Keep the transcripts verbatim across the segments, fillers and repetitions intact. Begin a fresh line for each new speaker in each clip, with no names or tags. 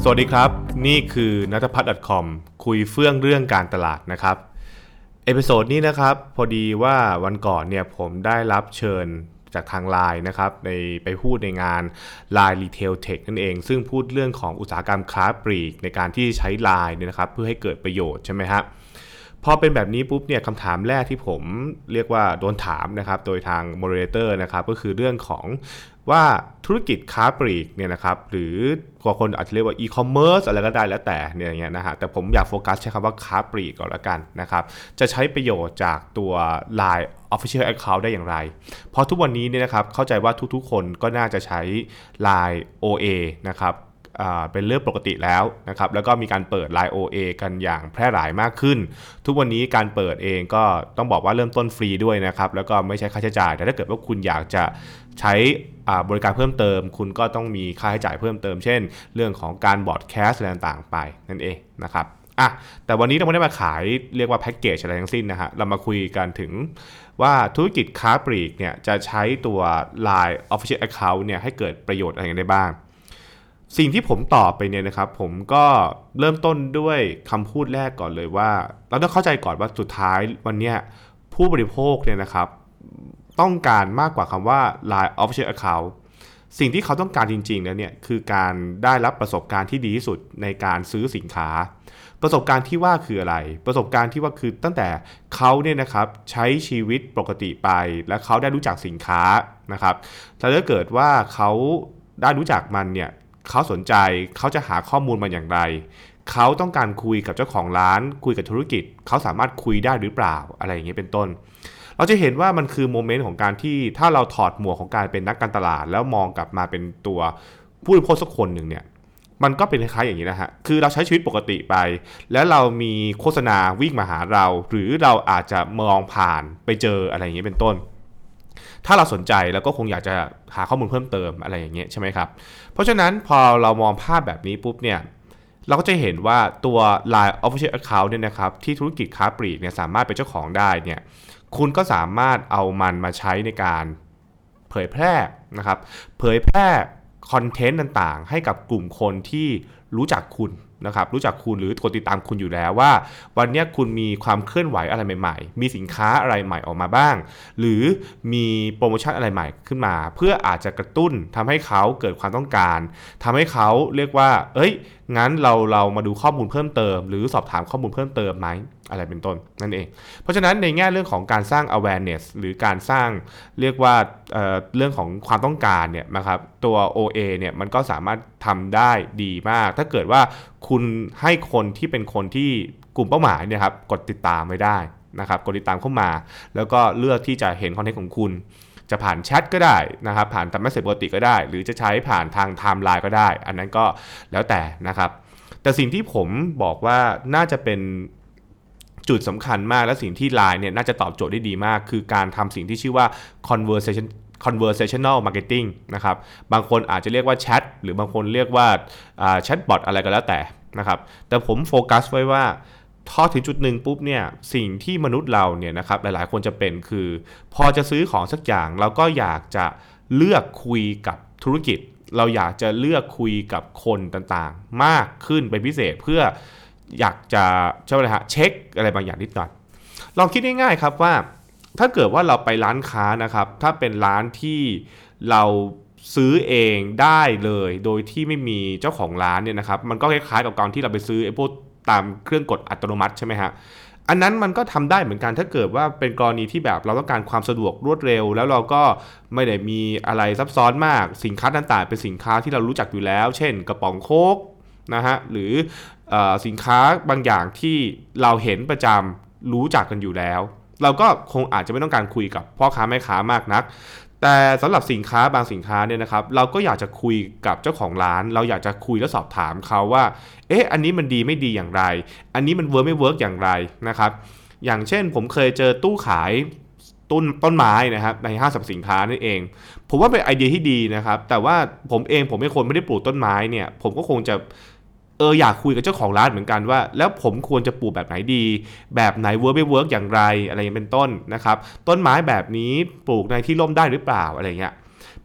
วัสดีครับนี่คือนัทพัฒน์ .com คุยเฟื่องเรื่องการตลาดนะครับเอพิโซดนี้นะครับพอดีว่าวันก่อนเนี่ยผมได้รับเชิญจากทาง ไลน์ นะครับในไปพูดในงาน ไลน์ Retail Tech นั่นเองซึ่งพูดเรื่องของอุตสาหกรรมค้าปลีกในการที่ใช้ ไลน์ เนี่ยนะครับเพื่อให้เกิดประโยชน์ใช่ไหมครับพอเป็นแบบนี้ปุ๊บเนี่ยคำถามแรกที่ผมเรียกว่าโดนถามนะครับโดยทาง Moderator นะครับก็คือเรื่องของว่าธุรกิจค้าปลีกเนี่ยนะครับหรือบางคนอาจจะเรียกว่า e-commerce อะไรก็ได้แล้วแต่เนี่ยอย่างเงี้ยนะฮะแต่ผมอยากโฟกัสใช้คำว่าค้าปลีกก่อนละกันนะครับจะใช้ประโยชน์จากตัว ไลน์ Official Account ได้อย่างไรเพราะทุกวันนี้เนี่ยนะครับเข้าใจว่าทุกๆคนก็น่าจะใช้ ไลน์ โอ เอ นะครับเป็นเรื่องปกติแล้วนะครับแล้วก็มีการเปิด ไลน์ โอ เอ กันอย่างแพร่หลายมากขึ้นทุกวันนี้การเปิดเองก็ต้องบอกว่าเริ่มต้นฟรีด้วยนะครับแล้วก็ไม่ใช้ค่าใช้จ่ายแต่ถ้าเกิดว่าคุณอยากจะใช้บริการเพิ่มเติมคุณก็ต้องมีค่าใช้จ่ายเพิ่มเติมเช่นเรื่องของการบอร์ดแคสต์อะไรต่างๆไปนั่นเองนะครับอ่ะแต่วันนี้เราไม่ได้มาขายเรียกว่าแพ็กเกจอะไรทั้งสิ้นนะฮะเรามาคุยกันถึงว่าธุรกิจค้าปลีกเนี่ยจะใช้ตัว ไลน์ Official Account เนี่ยให้เกิดประโยชน์อะไรได้บ้างสิ่งที่ผมตอบไปเนี่ยนะครับผมก็เริ่มต้นด้วยคำพูดแรกก่อนเลยว่าเราต้องเข้าใจก่อนว่าสุดท้ายวันนี้ผู้บริโภคเนี่ยนะครับต้องการมากกว่าคำว่า ไลน์ Official Account สิ่งที่เขาต้องการจริงๆแล้วเนี่ยคือการได้รับประสบการณ์ที่ดีที่สุดในการซื้อสินค้าประสบการณ์ที่ว่าคืออะไรประสบการณ์ที่ว่าคือตั้งแต่เขาเนี่ยนะครับใช้ชีวิตปกติไปและเขาได้รู้จักสินค้านะครับแต่ถ้าเกิดว่าเขาได้รู้จักมันเนี่ยเขาสนใจเขาจะหาข้อมูลมาอย่างไรเขาต้องการคุยกับเจ้าของร้านคุยกับธุรกิจเขาสามารถคุยได้หรือเปล่าอะไรอย่างเงี้ยเป็นต้นเราจะเห็นว่ามันคือโมเมนต์ของการที่ถ้าเราถอดหมวกของการเป็นนักการตลาดแล้วมองกลับมาเป็นตัวผู้บริโภคสักคนหนึ่งเนี่ยมันก็เป็นคล้ายๆอย่างนี้นะฮะคือเราใช้ชีวิตปกติไปแล้วเรามีโฆษณาวิ่งมาหาเราหรือเราอาจจะมองผ่านไปเจออะไรอย่างเงี้ยเป็นต้นถ้าเราสนใจแล้วก็คงอยากจะหาข้อมูลเพิ่มเติมอะไรอย่างเงี้ยใช่ไหมครับเพราะฉะนั้นพอเรามองภาพแบบนี้ปุ๊บเนี่ยเราก็จะเห็นว่าตัว ไลน์ Official Account เนี่ยนะครับที่ธุรกิจค้าปลีกเนี่ยสามารถเป็นเจ้าของได้เนี่ยคุณก็สามารถเอามันมาใช้ในการเผยแพร่นะครับเผยแพร่คอนเทนต์ต่างๆให้กับกลุ่มคนที่รู้จักคุณนะครับรู้จักคุณหรือกดติดตามคุณอยู่แล้วว่าวันนี้คุณมีความเคลื่อนไหวอะไรใหม่ๆมีสินค้าอะไรใหม่ออกมาบ้างหรือมีโปรโมชั่นอะไรใหม่ขึ้นมาเพื่ออาจจะกระตุ้นทำให้เขาเกิดความต้องการทำให้เขาเรียกว่าเอ้ยงั้นเราเรามาดูข้อมูลเพิ่มเติมหรือสอบถามข้อมูลเพิ่มเติมไหมอะไรเป็นต้นนั่นเองเพราะฉะนั้นในแง่เรื่องของการสร้าง awareness หรือการสร้างเรียกว่า เอ่อ เรื่องของความต้องการเนี่ยนะครับตัว โอ เอ เนี่ยมันก็สามารถทำได้ดีมากถ้าเกิดว่าคุณให้คนที่เป็นคนที่กลุ่มเป้าหมายเนี่ยครับกดติดตามไว้ได้นะครับกดติดตามเข้ามาแล้วก็เลือกที่จะเห็นคอนเทนต์ของคุณจะผ่านแชทก็ได้นะครับผ่านทางเมสเสจปกติก็ได้หรือจะใช้ผ่านทางไทม์ไลน์ก็ได้อันนั้นก็แล้วแต่นะครับแต่สิ่งที่ผมบอกว่าน่าจะเป็นจุดสำคัญมากและสิ่งที่ ไลน์ เนี่ยน่าจะตอบโจทย์ได้ดีมากคือการทำสิ่งที่ชื่อว่า conversation conversational marketing นะครับบางคนอาจจะเรียกว่าแชทหรือบางคนเรียกว่าแชทบอทอะไรก็แล้วแต่นะครับแต่ผมโฟกัสไว้ว่าพอถึงจุดหนึ่งปุ๊บเนี่ยสิ่งที่มนุษย์เราเนี่ยนะครับหลายๆคนจะเป็นคือพอจะซื้อของสักอย่างเราก็อยากจะเลือกคุยกับธุรกิจเราอยากจะเลือกคุยกับคนต่างๆมากขึ้นเป็นพิเศษเพื่ออยากจะใช่ไหมฮะเช็คอะไรบางอย่างนิดหน่อยลองคิดง่ายๆครับว่าถ้าเกิดว่าเราไปร้านค้านะครับถ้าเป็นร้านที่เราซื้อเองได้เลยโดยที่ไม่มีเจ้าของร้านเนี่ยนะครับมันก็คล้ายๆกับการที่เราไปซื้อไอ้พวกตามเครื่องกดอัตโนมัติใช่ไหมฮะอันนั้นมันก็ทำได้เหมือนกันถ้าเกิดว่าเป็นกรณีที่แบบเราต้องการความสะดวกรวดเร็วแล้วเราก็ไม่ได้มีอะไรซับซ้อนมากสินค้าต่างๆเป็นสินค้าที่เรารู้จักอยู่แล้วเช่นกระป๋องโค้กนะฮะหรือสินค้าบางอย่างที่เราเห็นประจำรู้จักกันอยู่แล้วเราก็คงอาจจะไม่ต้องการคุยกับพ่อค้าแม่ค้ามากนักแต่สำหรับสินค้าบางสินค้าเนี่ยนะครับเราก็อยากจะคุยกับเจ้าของร้านเราอยากจะคุยและสอบถามเขาว่าเอ๊ะอันนี้มันดีไม่ดีอย่างไรอันนี้มันเวิร์กไม่เวิร์กอย่างไรนะครับอย่างเช่นผมเคยเจอตู้ขายต้นต้นไม้นะครับในห้างสรรพสินค้านั่นเองผมว่าเป็นไอเดียที่ดีนะครับแต่ว่าผมเองผมเป็นคนไม่ได้ปลูกต้นไม้เนี่ยผมก็คงจะ เอออยากคุยกับเจ้าของร้านเหมือนกันว่าแล้วผมควรจะปลูกแบบไหนดีแบบไหนเวิร์กไม่เวิร์กอย่างไรอะไรอย่างเป็นต้นนะครับต้นไม้แบบนี้ปลูกในที่ร่มได้หรือเปล่าอะไรเงี้ย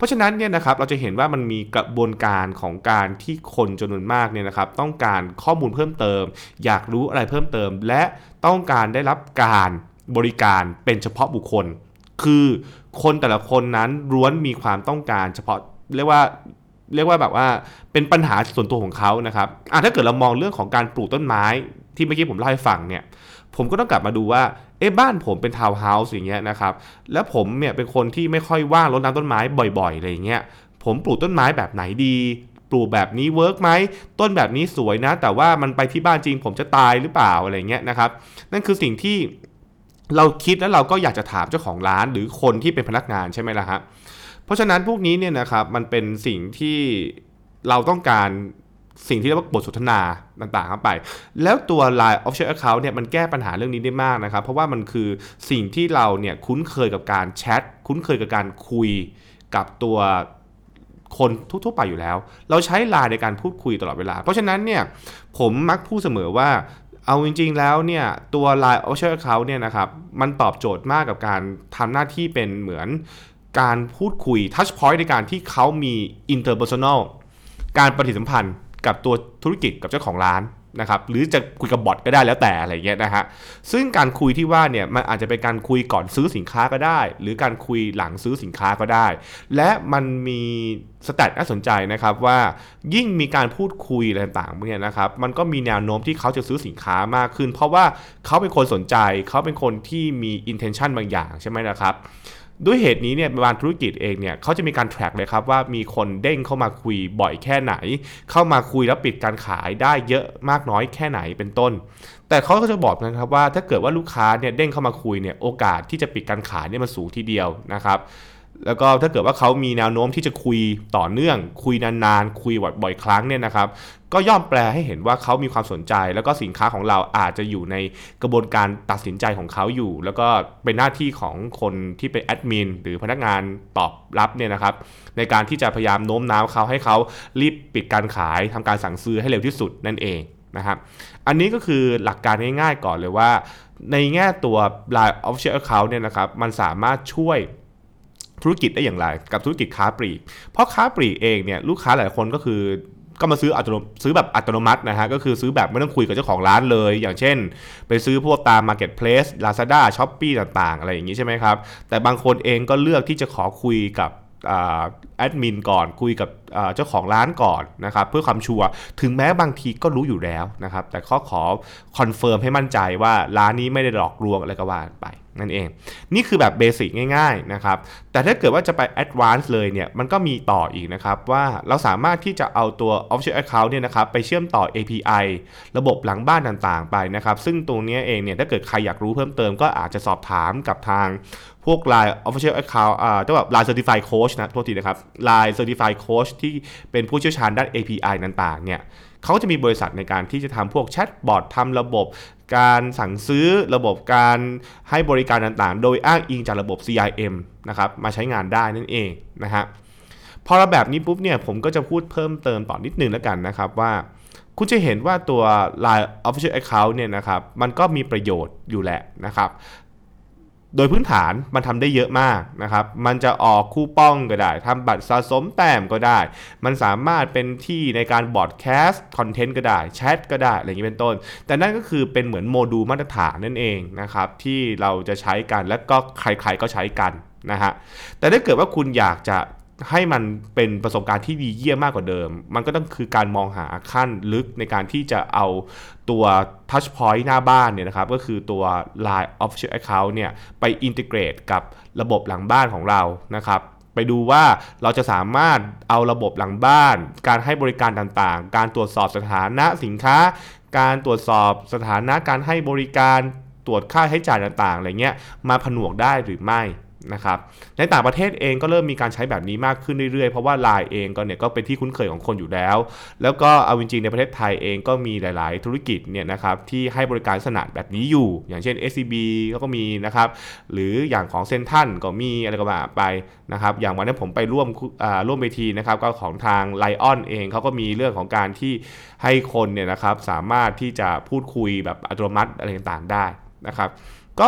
ราะฉะนั้นเนี่ยนะครับเราจะเห็นว่ามันมีกระบวนการของการที่คนจำนวนมากเนี่ยนะครับต้องการข้อมูลเพิ่มเติมอยากรู้อะไรเพิ่มเติมและต้องการได้รับการบริการเป็นเฉพาะบุคคลคือคนแต่ละคนนั้นล้วนมีความต้องการเฉพาะเรียกว่าเรียกว่าแบบว่าเป็นปัญหาส่วนตัวของเขานะครับอ่ะถ้าเกิดเรามองเรื่องของการปลูกต้นไม้ที่เมื่อกี้ผมเล่าให้ฟังเนี่ยผมก็ต้องกลับมาดูว่าเอ๊ะบ้านผมเป็นทาวน์เฮาส์อย่างเงี้ยนะครับแล้วผมเนี่ยเป็นคนที่ไม่ค่อยว่างรดน้ำต้นไม้บ่อยๆอะไรอย่างเงี้ยผมปลูกต้นไม้แบบไหนดีปลูกแบบนี้เวิร์กไหมต้นแบบนี้สวยนะแต่ว่ามันไปที่บ้านจริงผมจะตายหรือเปล่าอะไรเงี้ยนะครับนั่นคือสิ่งที่เราคิดแล้วเราก็อยากจะถามเจ้าของร้านหรือคนที่เป็นพนักงานใช่ไหมล่ะฮะเพราะฉะนั้นพวกนี้เนี่ยนะครับมันเป็นสิ่งที่เราต้องการสิ่งที่เรียกว่าบทสนทนาต่างๆเข้าไปแล้วตัว ไลน์ Official Account เนี่ยมันแก้ปัญหาเรื่องนี้ได้มากนะครับเพราะว่ามันคือสิ่งที่เราเนี่ยคุ้นเคยกับการแชทคุ้นเคยกับการคุยกับตัวคนทั่วๆไปอยู่แล้วเราใช้ ไลน์ ในการพูดคุยตลอดเวลาเพราะฉะนั้นเนี่ยผมมักพูดเสมอว่าเอาจริงๆแล้วเนี่ยตัว ไลน์ Official Account เนี่ยนะครับมันตอบโจทย์มากกับการทำหน้าที่เป็นเหมือนการพูดคุย touch point ในการที่เขามี interpersonal การปฏิสัมพันธ์กับตัวธุรกิจกับเจ้าของร้านนะครับหรือจะคุยกับบอทก็ได้แล้วแต่อะไรเงี้ยนะฮะซึ่งการคุยที่ว่าเนี่ยมันอาจจะเป็นการคุยก่อนซื้อสินค้าก็ได้หรือการคุยหลังซื้อสินค้าก็ได้และมันมีสแตทน่าสนใจนะครับว่ายิ่งมีการพูดคุยอะไรต่างๆเนี่ยนะครับมันก็มีแนวโน้มที่เขาจะซื้อสินค้ามากขึ้นเพราะว่าเขาเป็นคนสนใจเขาเป็นคนที่มี intention บางอย่างใช่ไหมนะครับด้วยเหตุนี้เนี่ยบางธุรกิจเองเนี่ยเขาจะมีการ track เลยครับว่ามีคนเด้งเข้ามาคุยบ่อยแค่ไหนเข้ามาคุยแล้วปิดการขายได้เยอะมากน้อยแค่ไหนเป็นต้นแต่เขาก็จะบอกนะครับว่าถ้าเกิดว่าลูกค้าเนี่ยเด้งเข้ามาคุยเนี่ยโอกาสที่จะปิดการขายเนี่ยมันสูงทีเดียวนะครับแล้วก็ถ้าเกิดว่าเขามีแนวโน้มที่จะคุยต่อเนื่องคุยนานๆคุยบ่อยๆครั้งเนี่ยนะครับก็ย่อมแปลให้เห็นว่าเขามีความสนใจแล้วก็สินค้าของเราอาจจะอยู่ในกระบวนการตัดสินใจของเขาอยู่แล้วก็เป็นหน้าที่ของคนที่เป็นแอดมินหรือพนักงานตอบรับเนี่ยนะครับในการที่จะพยายามโน้มน้าวเขาให้เขารีบปิดการขายทำการสั่งซื้อให้เร็วที่สุดนั่นเองนะครับอันนี้ก็คือหลักการง่ายๆก่อนเลยว่าในแง่ตัว ไลน์ Official Account เนี่ยนะครับมันสามารถช่วยธุรกิจได้อย่างไรกับธุรกิจค้าปลีกเพราะค้าปลีกเองเนี่ยลูกค้าหลายคนก็คือก็มาซื้ออัตโนซื้อแบบอัตโนมัตินะฮะก็คือซื้อแบบไม่ต้องคุยกับเจ้าของร้านเลยอย่างเช่นไปซื้อพวกตาม Marketplace Lazada Shopee ต่างๆอะไรอย่างนี้ใช่ไหมครับแต่บางคนเองก็เลือกที่จะขอคุยกับแอดมินก่อนคุยกับเจ้าของร้านก่อนนะครับเพื่อความชัวร์ถึงแม้บางทีก็รู้อยู่แล้วนะครับแต่ข้อขอคอนเฟิร์มให้มั่นใจว่าร้านนี้ไม่ได้หลอกลวงอะไรก็ว่าไปนั่นเองนี่คือแบบเบสิกง่ายๆนะครับแต่ถ้าเกิดว่าจะไปแอดวานซ์เลยเนี่ยมันก็มีต่ออีกนะครับว่าเราสามารถที่จะเอาตัว Official Account เนี่ยนะครับไปเชื่อมต่อ เอ พี ไอ ระบบหลังบ้านต่างๆไปนะครับซึ่งตรงนี้เองเนี่ยถ้าเกิดใครอยากรู้เพิ่มเติมก็อาจจะสอบถามกับทางพวก ไลน์ Official Account อ่าต้องแบบ ไลน์ Certified Coach นะโทษทีนะครับ ไลน์ Certified Coach ที่เป็นผู้เชี่ยวชาญด้าน เอ พี ไอ ต่างๆเนี่ยเขาจะมีบริษัทในการที่จะทำพวกแชทบอททำระบบการสั่งซื้อระบบการให้บริการต่างๆโดยอ้างอิงจากระบบ ซี ไอ เอ็ม นะครับมาใช้งานได้นั่นเองนะฮะพอเราแบบนี้ปุ๊บเนี่ยผมก็จะพูดเพิ่มเติมต่อนิดนึงแล้วกันนะครับว่าคุณจะเห็นว่าตัว ไลน์ Official Account เนี่ยนะครับมันก็มีประโยชน์อยู่แหละนะครับโดยพื้นฐานมันทำได้เยอะมากนะครับมันจะออกคูปองก็ได้ทำบัตรสะสมแต้มก็ได้มันสามารถเป็นที่ในการบอร์ดแคสต์คอนเทนต์ก็ได้แชทก็ได้อะไรอย่างนี้เป็นต้นแต่นั่นก็คือเป็นเหมือนโมดูลมาตรฐานนั่นเองนะครับที่เราจะใช้กันและก็ใครๆก็ใช้กันนะฮะแต่ถ้าเกิดว่าคุณอยากจะให้มันเป็นประสบการณ์ที่ดีเยี่ยมมากกว่าเดิมมันก็ต้องคือการมองหาขั้นลึกในการที่จะเอาตัว touch point หน้าบ้านเนี่ยนะครับก็คือตัว ไลน์ Official Account เนี่ยไปอินทิเกรตกับระบบหลังบ้านของเรานะครับไปดูว่าเราจะสามารถเอาระบบหลังบ้านการให้บริการต่างๆการตรวจสอบสถานะสินค้าการตรวจสอบสถานะการให้บริการตรวจค่าใช้จ่ายต่างๆอะไรเงี้ยมาผนวกได้หรือไม่นะครับในต่างประเทศเองก็เริ่มมีการใช้แบบนี้มากขึ้นเรื่อยๆเพราะว่า ไลน์ เองก็เนี่ยก็เป็นที่คุ้นเคยของคนอยู่แล้วแล้วก็เอาจริงๆในประเทศไทยเองก็มีหลายๆธุรกิจเนี่ยนะครับที่ให้บริการลักษณะแบบนี้อยู่อย่างเช่น เอส ซี บี เขาก็มีนะครับหรืออย่างของเซ็นทรัลก็มีอะไรก็ว่าไปนะครับอย่างวันนี้ผมไปร่วมร่วมเวทีนะครับก็ของทาง ไลออน เองเขาก็มีเรื่องของการที่ให้คนเนี่ยนะครับสามารถที่จะพูดคุยแบบอัตโนมัติอะไรต่างๆได้นะครับก็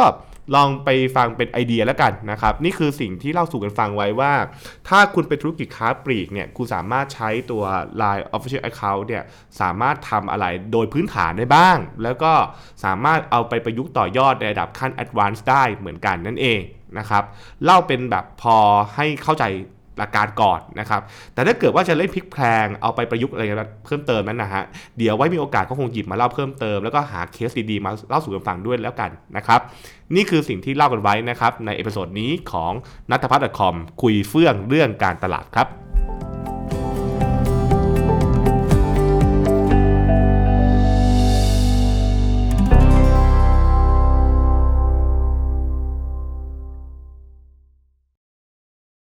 ลองไปฟังเป็นไอเดียแล้วกันนะครับนี่คือสิ่งที่เล่าสู่กันฟังไว้ว่าถ้าคุณเป็นธุรกิจค้าปลีกเนี่ยคุณสามารถใช้ตัว ไลน์ Official Account เนี่ยสามารถทำอะไรโดยพื้นฐานได้บ้างแล้วก็สามารถเอาไปประยุกต์ต่อยอดในระดับขั้น Advance ได้เหมือนกันนั่นเองนะครับเล่าเป็นแบบพอให้เข้าใจหลักการก่อนนะครับแต่ถ้าเกิดว่าจะเล่นพลิกแพลงเอาไปประยุกต์อะไรเพิ่มเติมนั้นนะฮะเดี๋ยวไว้มีโอกาสก็คงหยิบมาเล่าเพิ่มเติมแล้วก็หาเคสดีๆมาเล่าสู่กันฟังด้วยแล้วกันนะครับนี่คือสิ่งที่เล่ากันไว้นะครับในเอพิโซดนี้ของนัทพัฒน์ .com คุยเฟื่องเรื่องการตลาดครับ